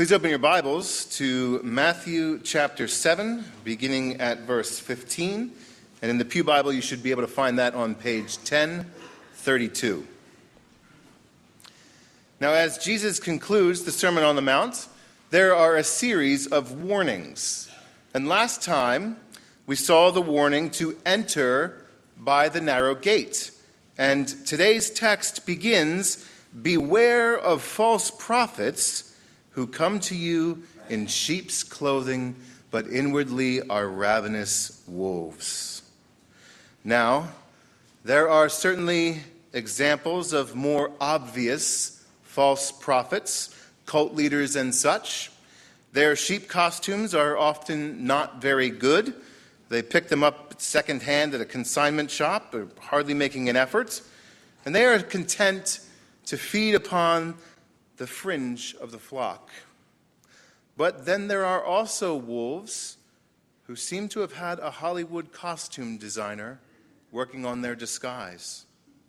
Please open your Bibles to Matthew chapter 7, beginning at verse 15. And in the Pew Bible, you should be able to find that on page 1032. Now, as Jesus concludes the Sermon on the Mount, there are a series of warnings. And last time, we saw the warning to enter by the narrow gate. And today's text begins, "Beware of false prophets who come to you in sheep's clothing, but inwardly are ravenous wolves." Now, there are certainly examples of more obvious false prophets, cult leaders and such. Their sheep costumes are often not very good. They pick them up secondhand at a consignment shop, or hardly making an effort. And they are content to feed upon the fringe of the flock. But then there are also wolves who seem to have had a Hollywood costume designer working on their disguise.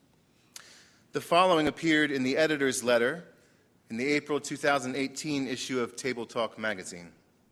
The following appeared in the editor's letter in the April 2018 issue of Table Talk magazine.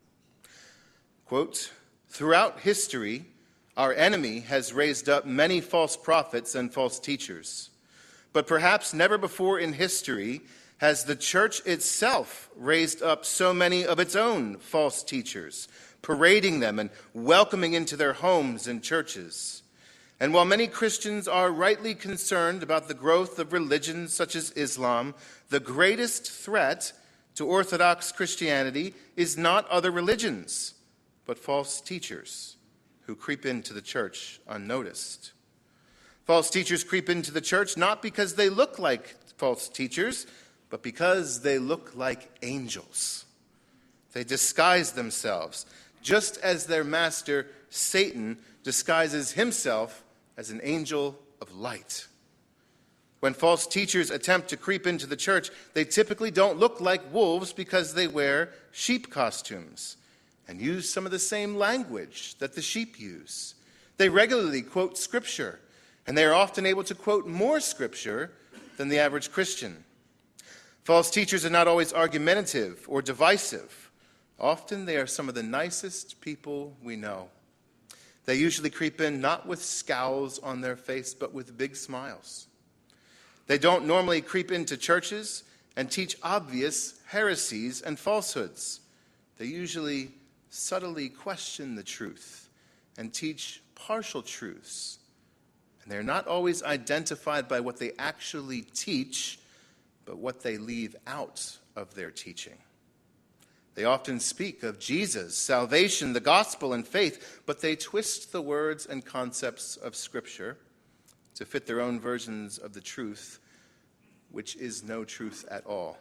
Quote, "Throughout history, our enemy has raised up many false prophets and false teachers. But perhaps never before in history has the church itself raised up so many of its own false teachers, parading them and welcoming into their homes and churches. And while many Christians are rightly concerned about the growth of religions such as Islam, the greatest threat to Orthodox Christianity is not other religions, but false teachers who creep into the church unnoticed. False teachers creep into the church not because they look like false teachers, but because they look like angels. They disguise themselves, just as their master, Satan, disguises himself as an angel of light. When false teachers attempt to creep into the church, they typically don't look like wolves because they wear sheep costumes and use some of the same language that the sheep use. They regularly quote Scripture, and they are often able to quote more Scripture than the average Christian. False teachers are not always argumentative or divisive. Often they are some of the nicest people we know. They usually creep in not with scowls on their face, but with big smiles. They don't normally creep into churches and teach obvious heresies and falsehoods. They usually subtly question the truth and teach partial truths. And they're not always identified by what they actually teach, but what they leave out of their teaching. They often speak of Jesus, salvation, the gospel, and faith, but they twist the words and concepts of Scripture to fit their own versions of the truth, which is no truth at all.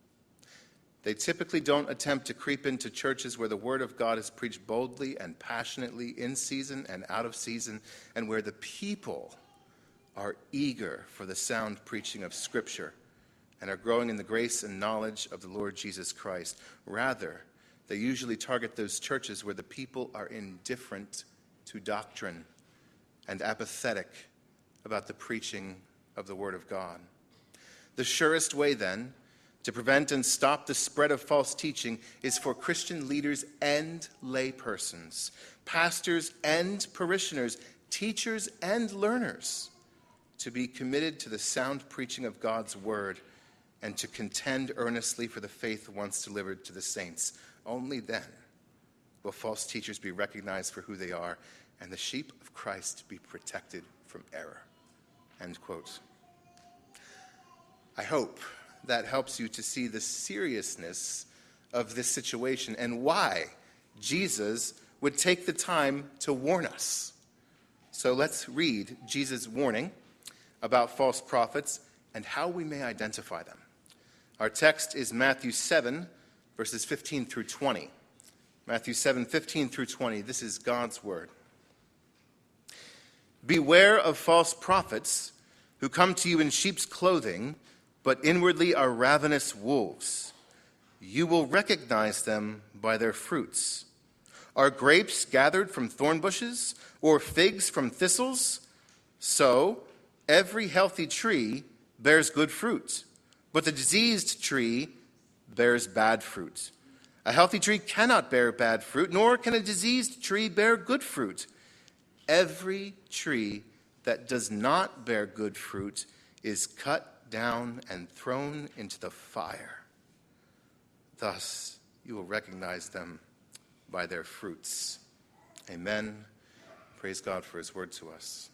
They typically don't attempt to creep into churches where the Word of God is preached boldly and passionately in season and out of season, and where the people are eager for the sound preaching of Scripture and are growing in the grace and knowledge of the Lord Jesus Christ. Rather, they usually target those churches where the people are indifferent to doctrine and apathetic about the preaching of the Word of God. The surest way, then, to prevent and stop the spread of false teaching is for Christian leaders and laypersons, pastors and parishioners, teachers and learners, to be committed to the sound preaching of God's Word and to contend earnestly for the faith once delivered to the saints. Only then will false teachers be recognized for who they are and the sheep of Christ be protected from error. End quote. I hope that helps you to see the seriousness of this situation and why Jesus would take the time to warn us. So let's read Jesus' warning about false prophets and how we may identify them. Our text is Matthew 7, verses 15 through 20. Matthew 7, 15 through 20. This is God's word. "Beware of false prophets who come to you in sheep's clothing, but inwardly are ravenous wolves. You will recognize them by their fruits. Are grapes gathered from thorn bushes, or figs from thistles? So every healthy tree bears good fruit, but the diseased tree bears bad fruit. A healthy tree cannot bear bad fruit, nor can a diseased tree bear good fruit. Every tree that does not bear good fruit is cut down and thrown into the fire. Thus, you will recognize them by their fruits. Amen. Praise God for his word to us.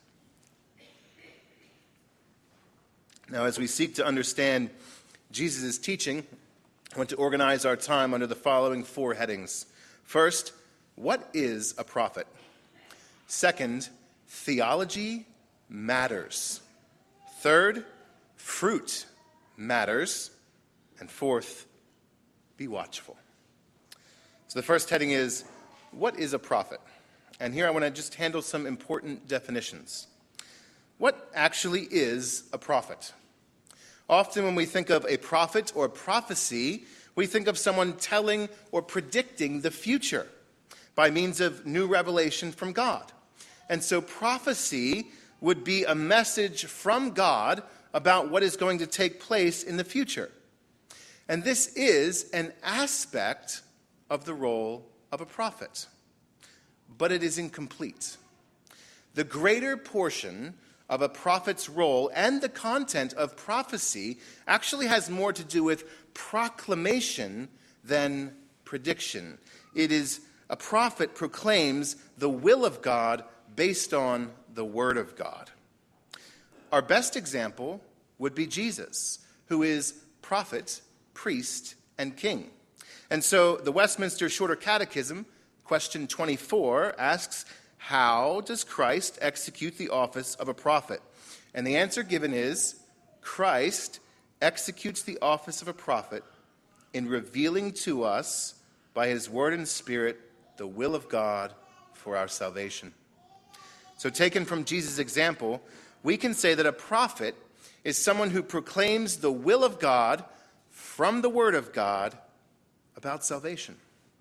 Now, as we seek to understand Jesus' teaching, I want to organize our time under the following 4 headings. First, what is a prophet? Second, theology matters. Third, fruit matters. And fourth, be watchful. So the first heading is, what is a prophet? And here I want to just handle some important definitions. What actually is a prophet? Often when we think of a prophet or prophecy, we think of someone telling or predicting the future by means of new revelation from God. And so prophecy would be a message from God about what is going to take place in the future. And this is an aspect of the role of a prophet, but it is incomplete. The greater portion of a prophet's role and the content of prophecy actually has more to do with proclamation than prediction. It is a prophet proclaims the will of God based on the word of God. Our best example would be Jesus, who is prophet, priest, and king. And so the Westminster Shorter Catechism, question 24, asks, how does Christ execute the office of a prophet? And the answer given is, Christ executes the office of a prophet in revealing to us by his word and spirit the will of God for our salvation. So taken from Jesus' example, we can say that a prophet is someone who proclaims the will of God from the word of God about salvation.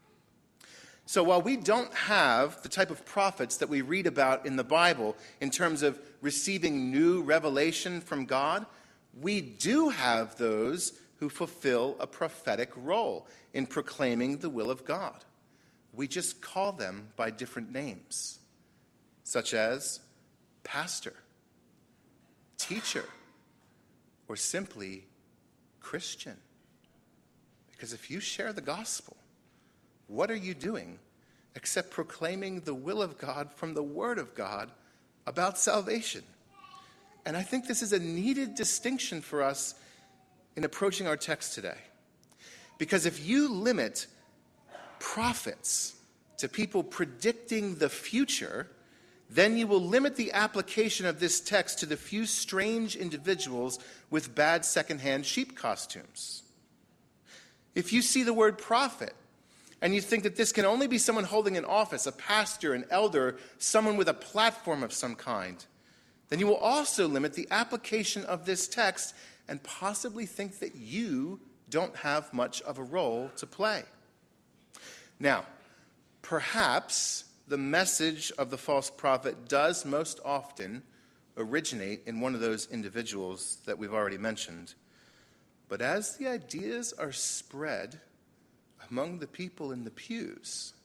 So while we don't have the type of prophets that we read about in the Bible in terms of receiving new revelation from God, we do have those who fulfill a prophetic role in proclaiming the will of God. We just call them by different names, such as pastor, teacher, or simply Christian. Because if you share the gospel, what are you doing except proclaiming the will of God from the word of God about salvation? And I think this is a needed distinction for us in approaching our text today. Because if you limit prophets to people predicting the future, then you will limit the application of this text to the few strange individuals with bad secondhand sheep costumes. If you see the word prophet, and you think that this can only be someone holding an office, a pastor, an elder, someone with a platform of some kind, then you will also limit the application of this text and possibly think that you don't have much of a role to play. Now, perhaps the message of the false prophet does most often originate in one of those individuals that we've already mentioned. But as the ideas are spread among the people in the pews,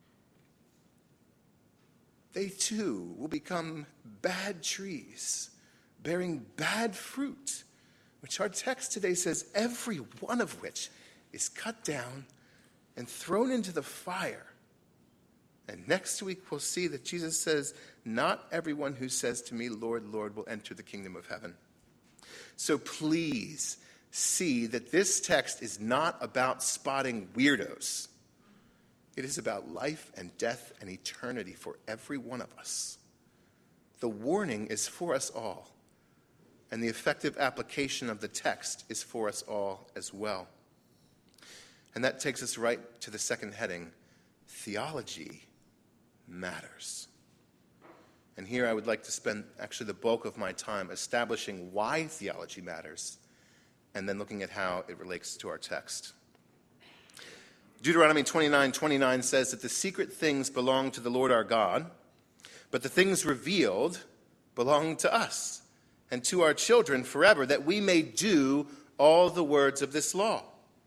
they too will become bad trees, bearing bad fruit, which our text today says every one of which is cut down and thrown into the fire. And next week we'll see that Jesus says, not everyone who says to me, Lord, Lord, will enter the kingdom of heaven. So please see that this text is not about spotting weirdos. It is about life and death and eternity for every one of us. The warning is for us all, and the effective application of the text is for us all as well. And that takes us right to the second heading, theology matters. And here I would like to spend actually the bulk of my time establishing why theology matters, and then looking at how it relates to our text. Deuteronomy 29:29 says that the secret things belong to the Lord our God, but the things revealed belong to us and to our children forever, that we may do all the words of this law.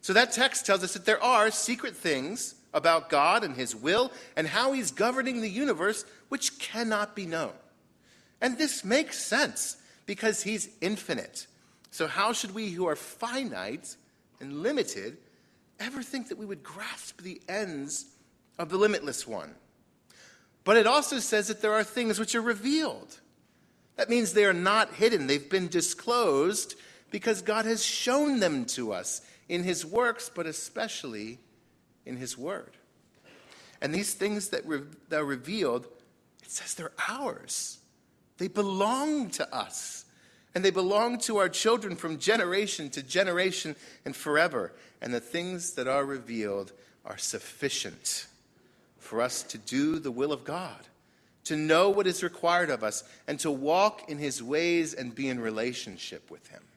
So that text tells us that there are secret things about God and his will and how he's governing the universe which cannot be known. And this makes sense because he's infinite. So how should we who are finite and limited ever think that we would grasp the ends of the limitless one? But it also says that there are things which are revealed. That means they are not hidden. They've been disclosed because God has shown them to us in his works, but especially in his word. And these things that are revealed, it says they're ours. They belong to us. And they belong to our children from generation to generation and forever. And the things that are revealed are sufficient for us to do the will of God, to know what is required of us, and to walk in his ways and be in relationship with him.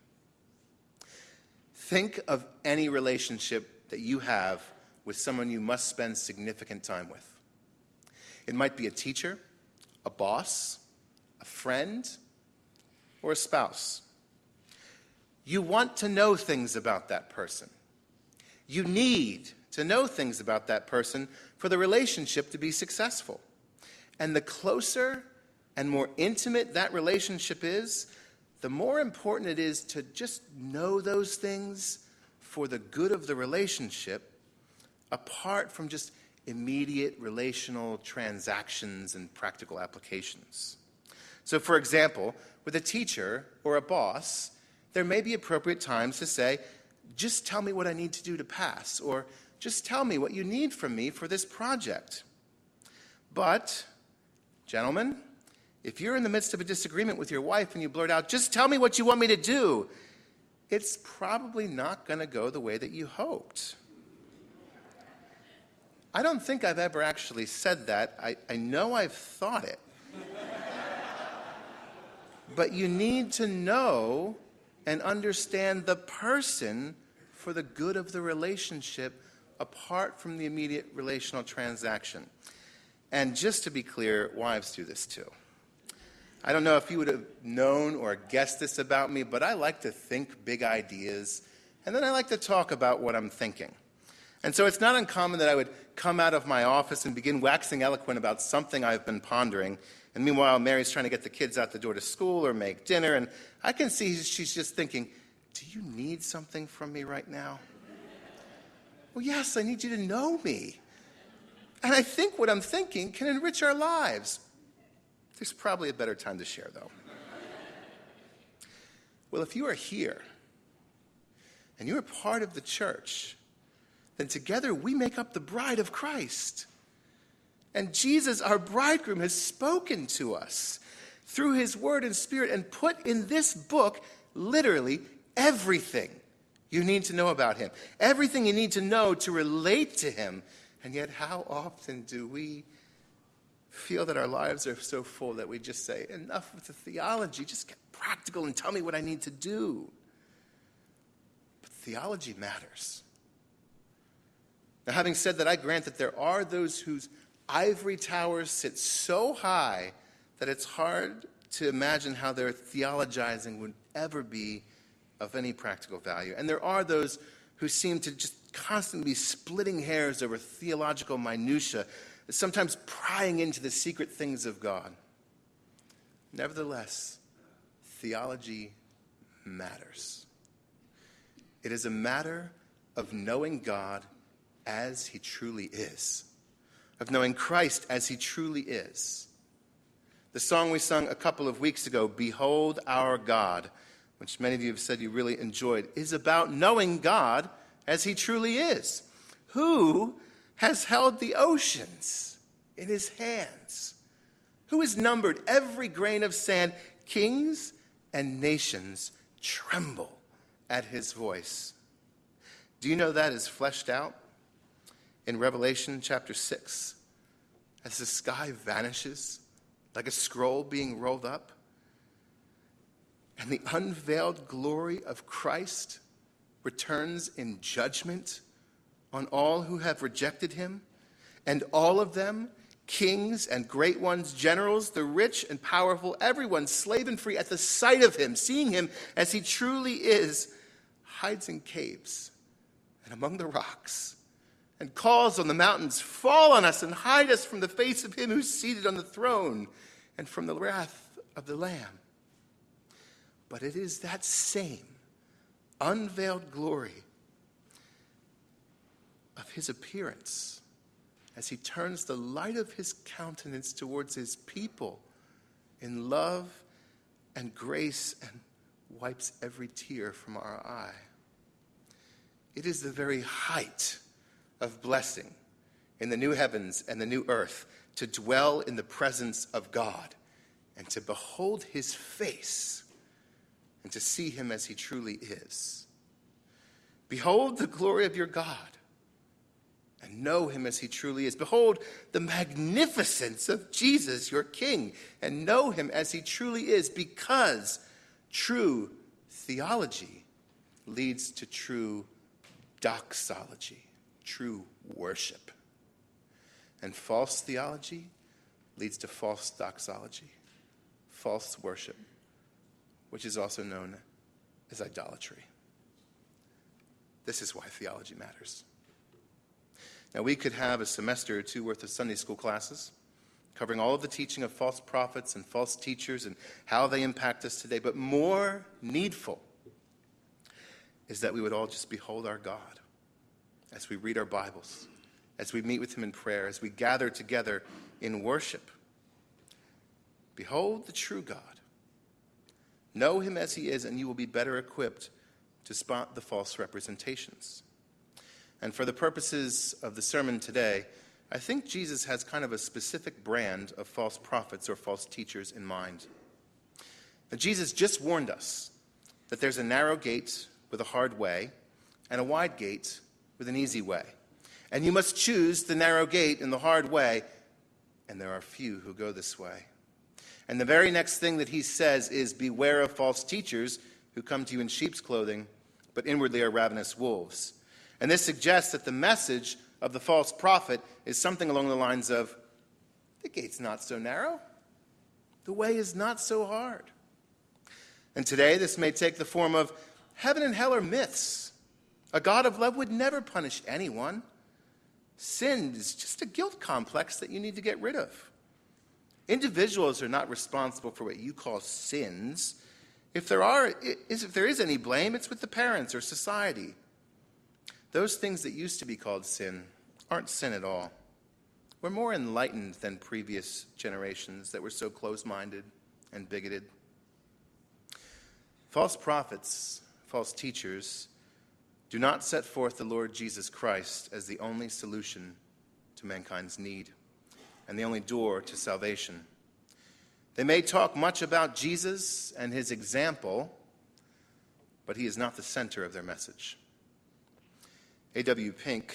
Think of any relationship that you have with someone you must spend significant time with. It might be a teacher, a boss, a friend, or a spouse. You want to know things about that person. You need to know things about that person for the relationship to be successful. And the closer and more intimate that relationship is, the more important it is to just know those things for the good of the relationship, apart from just immediate relational transactions and practical applications. So, for example, with a teacher or a boss, there may be appropriate times to say, just tell me what I need to do to pass, or just tell me what you need from me for this project. But, gentlemen, if you're in the midst of a disagreement with your wife and you blurt out, just tell me what you want me to do, it's probably not going to go the way that you hoped. I don't think I've ever actually said that. I know I've thought it. But you need to know and understand the person for the good of the relationship apart from the immediate relational transaction. And just to be clear, wives do this too. I don't know if you would have known or guessed this about me, but I like to think big ideas, and then I like to talk about what I'm thinking. And so it's not uncommon that I would come out of my office and begin waxing eloquent about something I've been pondering. And meanwhile, Mary's trying to get the kids out the door to school or make dinner, and I can see she's just thinking, do you need something from me right now? Well, yes, I need you to know me. And I think what I'm thinking can enrich our lives. There's probably a better time to share, though. Well, if you are here and you're part of the church, then together we make up the bride of Christ. And Jesus, our bridegroom, has spoken to us through his word and spirit and put in this book literally everything you need to know about him, everything you need to know to relate to him. And yet how often do we feel that our lives are so full that we just say, enough with the theology, just get practical and tell me what I need to do. But theology matters. Now, having said that, I grant that there are those whose ivory towers sit so high that it's hard to imagine how their theologizing would ever be of any practical value. And there are those who seem to just constantly be splitting hairs over theological minutia, sometimes prying into the secret things of God. Nevertheless, theology matters. It is a matter of knowing God as he truly is, of knowing Christ as he truly is. The song we sung a couple of weeks ago, Behold Our God, which many of you have said you really enjoyed, is about knowing God as he truly is. Who has held the oceans in his hands? Who has numbered every grain of sand? Kings and nations tremble at his voice. Do you know that is fleshed out in Revelation chapter 6? As the sky vanishes like a scroll being rolled up, and the unveiled glory of Christ returns in judgment on all who have rejected him, and all of them, kings and great ones, generals, the rich and powerful, everyone, slave and free, at the sight of him, seeing him as he truly is, hides in caves and among the rocks, and calls on the mountains, fall on us and hide us from the face of him who's seated on the throne and from the wrath of the Lamb. But it is that same unveiled glory of his appearance as he turns the light of his countenance towards his people in love and grace and wipes every tear from our eye. It is the very height of blessing in the new heavens and the new earth to dwell in the presence of God and to behold his face and to see him as he truly is. Behold the glory of your God and know him as he truly is. Behold the magnificence of Jesus, your King, and know him as he truly is, because true theology leads to true doxology, true worship. And false theology leads to false doxology, false worship, which is also known as idolatry. This is why theology matters. Now, we could have a semester or two worth of Sunday school classes covering all of the teaching of false prophets and false teachers and how they impact us today. But more needful is that we would all just behold our God as we read our Bibles, as we meet with him in prayer, as we gather together in worship. Behold the true God. Know him as he is, and you will be better equipped to spot the false representations. And for the purposes of the sermon today, I think Jesus has kind of a specific brand of false prophets or false teachers in mind. Now, Jesus just warned us that there's a narrow gate with a hard way and a wide gate with an easy way. And you must choose the narrow gate and the hard way, and there are few who go this way. And the very next thing that he says is, beware of false teachers who come to you in sheep's clothing, but inwardly are ravenous wolves. And this suggests that the message of the false prophet is something along the lines of, the gate's not so narrow. The way is not so hard. And today this may take the form of, heaven and hell are myths. A God of love would never punish anyone. Sin is just a guilt complex that you need to get rid of. Individuals are not responsible for what you call sins. If there is any blame, it's with the parents or society. Those things that used to be called sin aren't sin at all. We're more enlightened than previous generations that were so close-minded and bigoted. False prophets, false teachers, do not set forth the Lord Jesus Christ as the only solution to mankind's need and the only door to salvation. They may talk much about Jesus and his example, but he is not the center of their message. A.W. Pink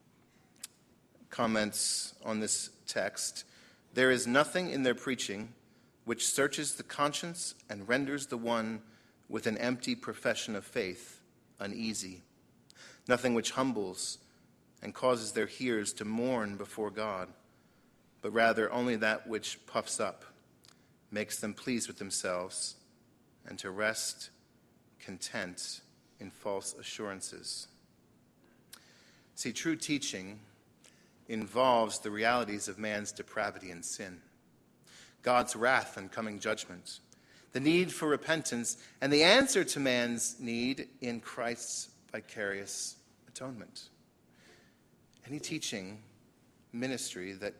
comments on this text, there is nothing in their preaching which searches the conscience and renders the one with an empty profession of faith uneasy, nothing which humbles and causes their hearers to mourn before God, but rather only that which puffs up, makes them pleased with themselves, and to rest content in false assurances. See, true teaching involves the realities of man's depravity and sin, God's wrath and coming judgment, the need for repentance, and the answer to man's need in Christ's vicarious atonement. Any teaching ministry that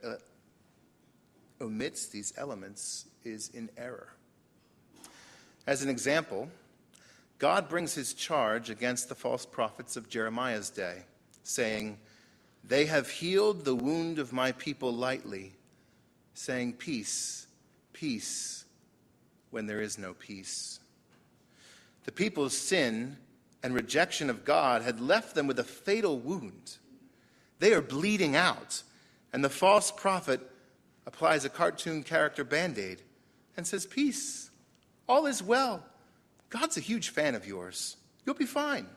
omits these elements is in error. As an example, God brings his charge against the false prophets of Jeremiah's day, saying, they have healed the wound of my people lightly, saying, peace, peace, when there is no peace. The people's sin and rejection of God had left them with a fatal wound. They are bleeding out, and the false prophet applies a cartoon character Band-Aid and says, peace, all is well. God's a huge fan of yours. You'll be fine.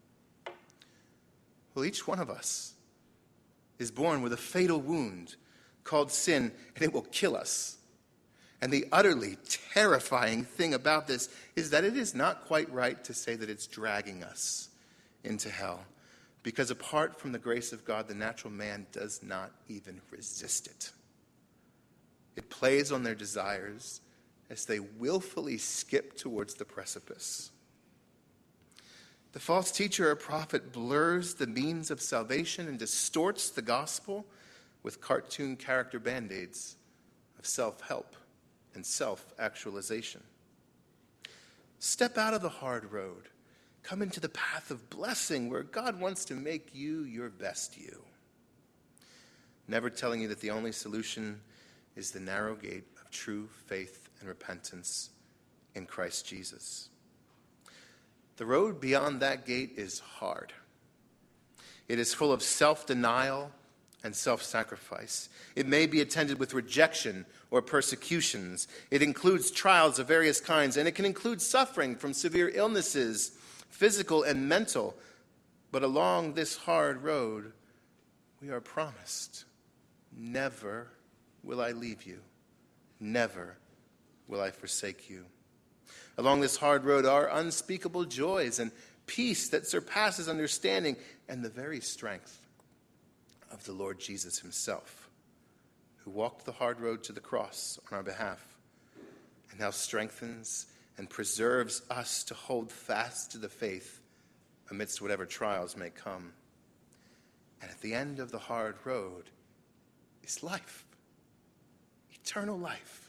Well, each one of us is born with a fatal wound called sin, and it will kill us. And the utterly terrifying thing about this is that it is not quite right to say that it's dragging us into hell. because apart from the grace of God, the natural man does not even resist it. It plays on their desires as they willfully skip towards the precipice. The false teacher or prophet blurs the means of salvation and distorts the gospel with cartoon character band-aids of self-help and self-actualization. Step out of the hard road. Come into the path of blessing where God wants to make you your best you. Never telling you that the only solution is the narrow gate of true faith and repentance in Christ Jesus. The road beyond that gate is hard. It is full of self-denial and self-sacrifice. It may be attended with rejection or persecutions. It includes trials of various kinds, and it can include suffering from severe illnesses, physical and mental. But along this hard road, we are promised, never will I leave you. Never will I forsake you. Along this hard road are unspeakable joys and peace that surpasses understanding and the very strength of the Lord Jesus himself, who walked the hard road to the cross on our behalf and now strengthens and preserves us to hold fast to the faith amidst whatever trials may come. And at the end of the hard road is life, eternal life.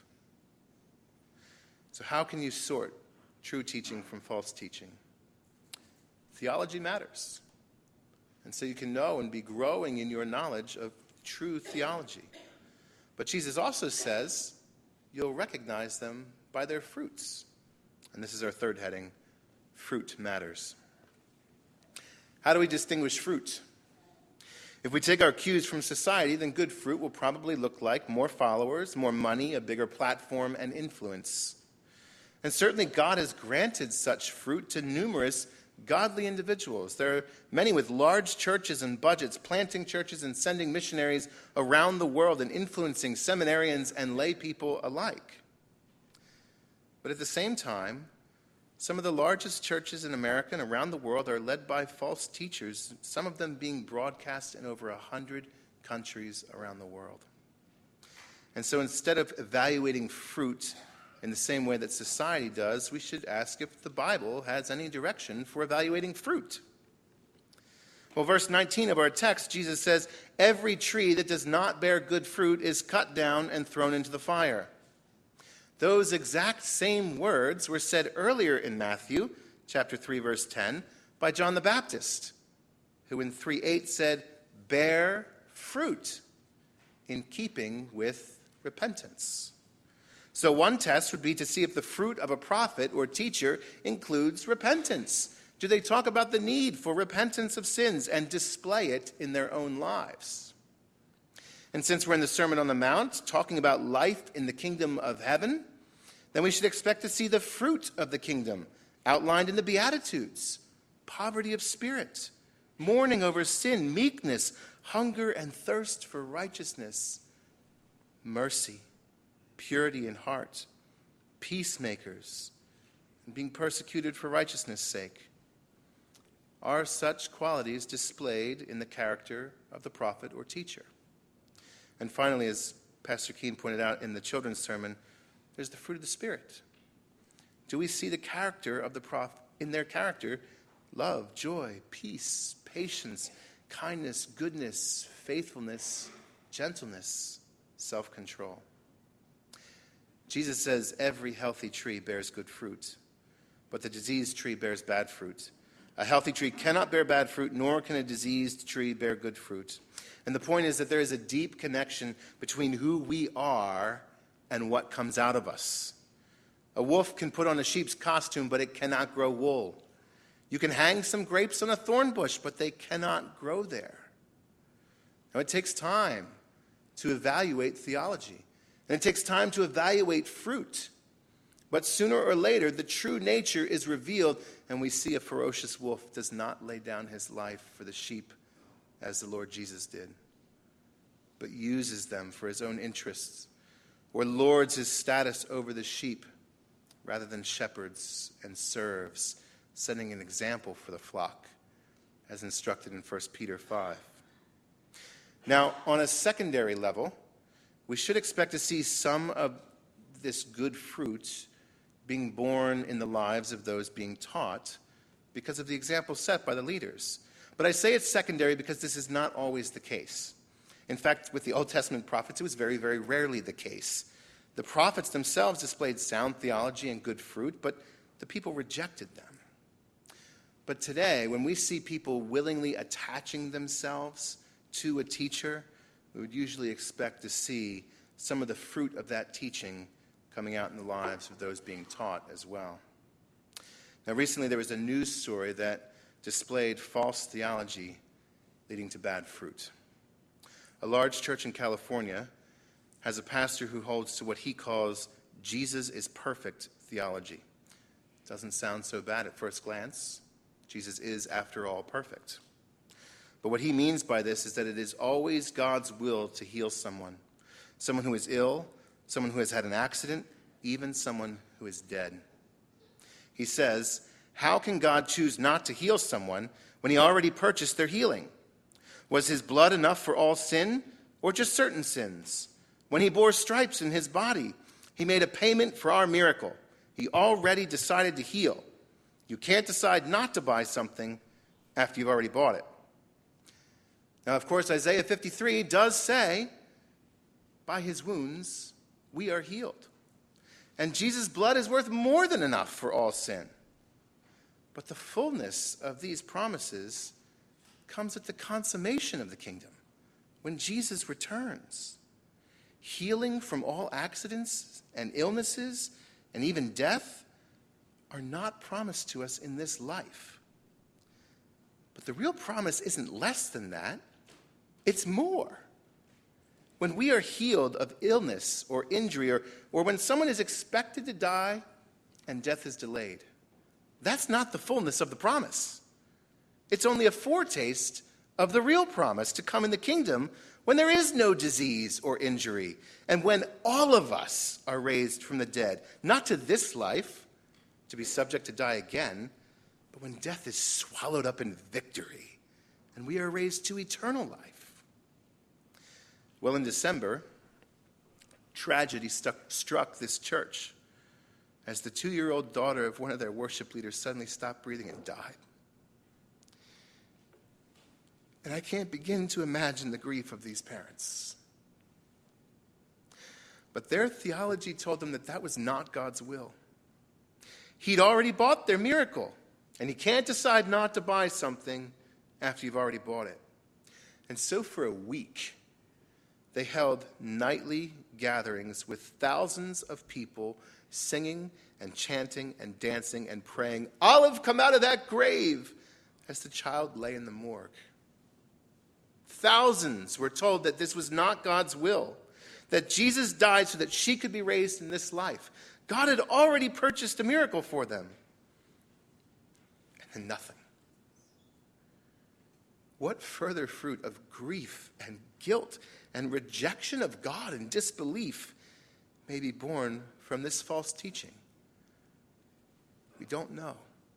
So how can you sort true teaching from false teaching? Theology matters. And so you can know and be growing in your knowledge of true theology. But Jesus also says you'll recognize them by their fruits. And this is our third heading, fruit matters. How do we distinguish fruit? If we take our cues from society, then good fruit will probably look like more followers, more money, a bigger platform, and influence. And certainly God has granted such fruit to numerous godly individuals. There are many with large churches and budgets, planting churches and sending missionaries around the world and influencing seminarians and lay people alike. But at the same time, some of the largest churches in America and around the world are led by false teachers, some of them being broadcast in over 100 countries around the world. And so instead of evaluating fruit in the same way that society does, we should ask if the Bible has any direction for evaluating fruit. Well, verse 19 of our text, Jesus says, "Every tree that does not bear good fruit is cut down and thrown into the fire." Those exact same words were said earlier in Matthew, chapter 3, verse 10, by John the Baptist, who in 3:8 said, "Bear fruit in keeping with repentance." So one test would be to see if the fruit of a prophet or teacher includes repentance. Do they talk about the need for repentance of sins and display it in their own lives? And since we're in the Sermon on the Mount, talking about life in the kingdom of heaven, then we should expect to see the fruit of the kingdom outlined in the Beatitudes: poverty of spirit, mourning over sin, meekness, hunger and thirst for righteousness, mercy, purity in heart, peacemakers, and being persecuted for righteousness' sake. Are such qualities displayed in the character of the prophet or teacher? And finally, as Pastor Keene pointed out in the children's sermon, there's the fruit of the Spirit. Do we see the character of the prophet in their character? Love, joy, peace, patience, kindness, goodness, faithfulness, gentleness, self-control. Jesus says every healthy tree bears good fruit, but the diseased tree bears bad fruit. A healthy tree cannot bear bad fruit, nor can a diseased tree bear good fruit. And the point is that there is a deep connection between who we are and what comes out of us. A wolf can put on a sheep's costume, but it cannot grow wool. You can hang some grapes on a thorn bush, but they cannot grow there. Now, it takes time to evaluate theology. And it takes time to evaluate fruit. But sooner or later, the true nature is revealed, and we see a ferocious wolf does not lay down his life for the sheep as the Lord Jesus did, but uses them for his own interests, or lords his status over the sheep rather than shepherds and serves, setting an example for the flock as instructed in 1 Peter 5. Now, on a secondary level, we should expect to see some of this good fruit being born in the lives of those being taught because of the example set by the leaders. But I say it's secondary because this is not always the case. In fact, with the Old Testament prophets, it was very, very rarely the case. The prophets themselves displayed sound theology and good fruit, but the people rejected them. But today, when we see people willingly attaching themselves to a teacher, we would usually expect to see some of the fruit of that teaching coming out in the lives of those being taught as well. Now, recently there was a news story that displayed false theology leading to bad fruit. A large church in California has a pastor who holds to what he calls Jesus is perfect theology. Doesn't sound so bad at first glance. Jesus is, after all, perfect. But what he means by this is that it is always God's will to heal someone who is ill, someone who has had an accident, even someone who is dead. He says, how can God choose not to heal someone when he already purchased their healing? Was his blood enough for all sin, or just certain sins? When he bore stripes in his body, he made a payment for our miracle. He already decided to heal. You can't decide not to buy something after you've already bought it. Now, of course, Isaiah 53 does say, by his wounds we are healed. And Jesus' blood is worth more than enough for all sin. But the fullness of these promises comes at the consummation of the kingdom, when Jesus returns. Healing from all accidents and illnesses and even death are not promised to us in this life. But the real promise isn't less than that. It's more. When we are healed of illness or injury, or when someone is expected to die and death is delayed, that's not the fullness of the promise. It's only a foretaste of the real promise to come in the kingdom when there is no disease or injury, and when all of us are raised from the dead, not to this life, to be subject to die again, but when death is swallowed up in victory, and we are raised to eternal life. Well, in December, tragedy struck this church as the 2-year-old daughter of one of their worship leaders suddenly stopped breathing and died. And I can't begin to imagine the grief of these parents. But their theology told them that that was not God's will. He'd already bought their miracle, and he can't decide not to buy something after you've already bought it. And so for a week, they held nightly gatherings with thousands of people singing and chanting and dancing and praying, "Olive, come out of that grave," as the child lay in the morgue. Thousands were told that this was not God's will, that Jesus died so that she could be raised in this life. God had already purchased a miracle for them. And then nothing. What further fruit of grief and guilt and rejection of God and disbelief may be born from this false teaching? We don't know.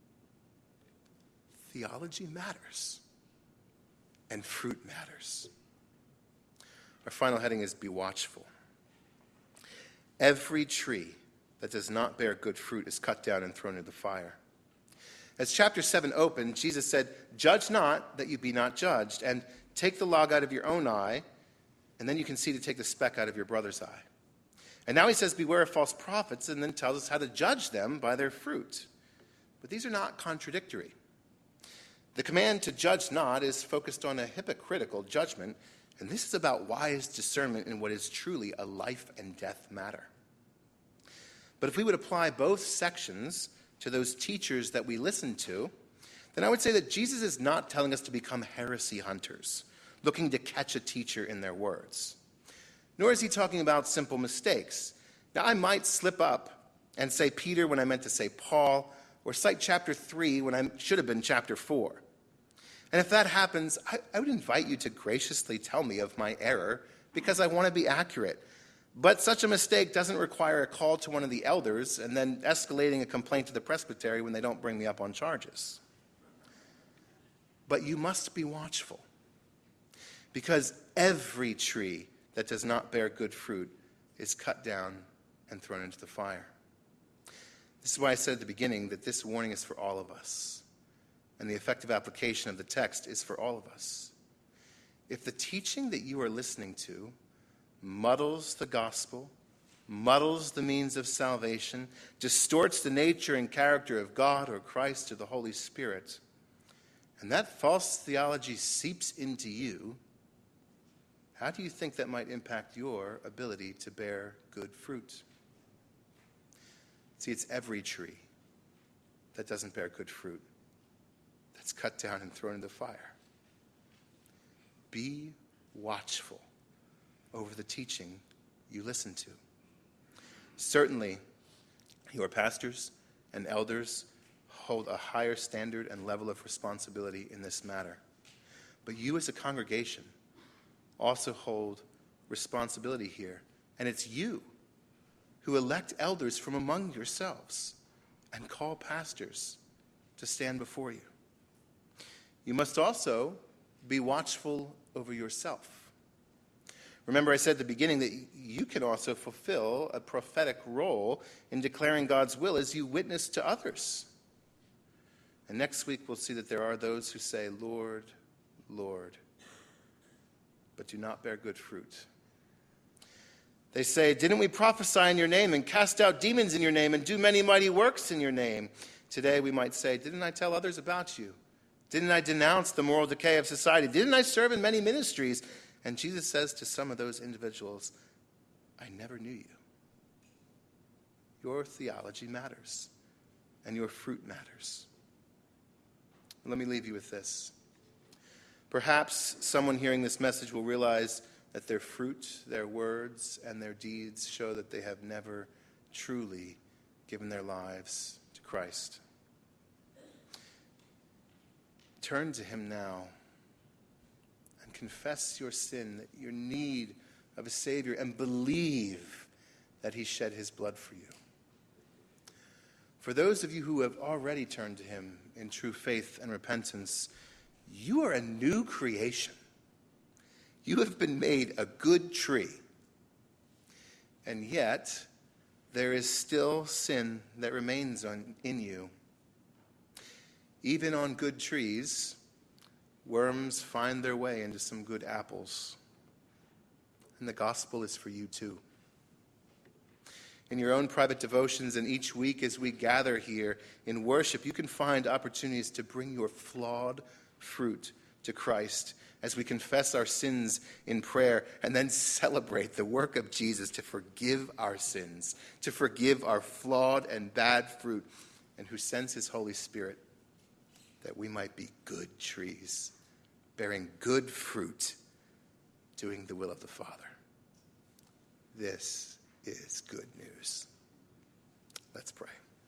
Theology matters, and fruit matters. Our final heading is be watchful. Every tree that does not bear good fruit is cut down and thrown into the fire. As chapter 7 opened, Jesus said, "Judge not, that you be not judged, and take the log out of your own eye, and then you can see to take the speck out of your brother's eye." And now he says, beware of false prophets, and then tells us how to judge them by their fruit. But these are not contradictory. The command to judge not is focused on a hypocritical judgment, and this is about wise discernment in what is truly a life and death matter. But if we would apply both sections to those teachers that we listen to, then I would say that Jesus is not telling us to become heresy hunters, looking to catch a teacher in their words. Nor is he talking about simple mistakes. Now, I might slip up and say Peter when I meant to say Paul, or cite chapter 3 when I should have been chapter 4. And if that happens, I would invite you to graciously tell me of my error, because I want to be accurate. But such a mistake doesn't require a call to one of the elders and then escalating a complaint to the presbytery when they don't bring me up on charges. But you must be watchful, because every tree that does not bear good fruit is cut down and thrown into the fire. This is why I said at the beginning that this warning is for all of us, and the effective application of the text is for all of us. If the teaching that you are listening to muddles the gospel, muddles the means of salvation, distorts the nature and character of God or Christ or the Holy Spirit, and that false theology seeps into you, how do you think that might impact your ability to bear good fruit? See, it's every tree that doesn't bear good fruit that's cut down and thrown into fire. Be watchful over the teaching you listen to. Certainly, your pastors and elders hold a higher standard and level of responsibility in this matter. But you as a congregation also hold responsibility here. And it's you who elect elders from among yourselves and call pastors to stand before you. You must also be watchful over yourself. Remember, I said at the beginning that you can also fulfill a prophetic role in declaring God's will as you witness to others. And next week we'll see that there are those who say, Lord, Lord, but do not bear good fruit. They say, didn't we prophesy in your name and cast out demons in your name and do many mighty works in your name? Today we might say, didn't I tell others about you? Didn't I denounce the moral decay of society? Didn't I serve in many ministries? And Jesus says to some of those individuals, I never knew you. Your theology matters, and your fruit matters. Let me leave you with this. Perhaps someone hearing this message will realize that their fruit, their words, and their deeds show that they have never truly given their lives to Christ. Turn to him now and confess your sin, your need of a Savior, and believe that he shed his blood for you. For those of you who have already turned to him in true faith and repentance, you are a new creation. You have been made a good tree. And yet, there is still sin that remains in you. Even on good trees, worms find their way into some good apples. And the gospel is for you too. In your own private devotions and each week as we gather here in worship, you can find opportunities to bring your flawed fruit to Christ as we confess our sins in prayer and then celebrate the work of Jesus to forgive our sins, to forgive our flawed and bad fruit, and who sends his Holy Spirit that we might be good trees, bearing good fruit, doing the will of the Father. This is good news. Let's pray.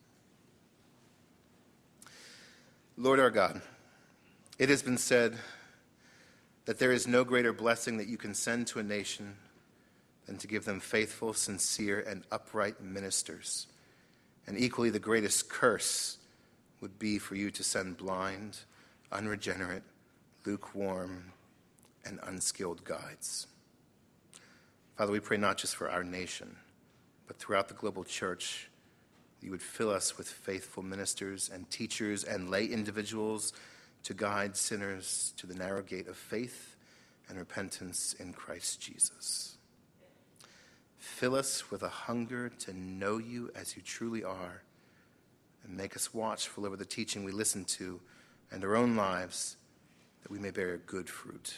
Lord our God, it has been said that there is no greater blessing that you can send to a nation than to give them faithful, sincere, and upright ministers. And equally the greatest curse would be for you to send blind, unregenerate, lukewarm, and unskilled guides. Father, we pray not just for our nation, but throughout the global church, you would fill us with faithful ministers and teachers and lay individuals to guide sinners to the narrow gate of faith and repentance in Christ Jesus. Fill us with a hunger to know you as you truly are, and make us watchful over the teaching we listen to and our own lives, that we may bear good fruit,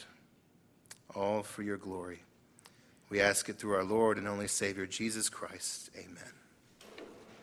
all for your glory. We ask it through our Lord and only Savior, Jesus Christ. Amen.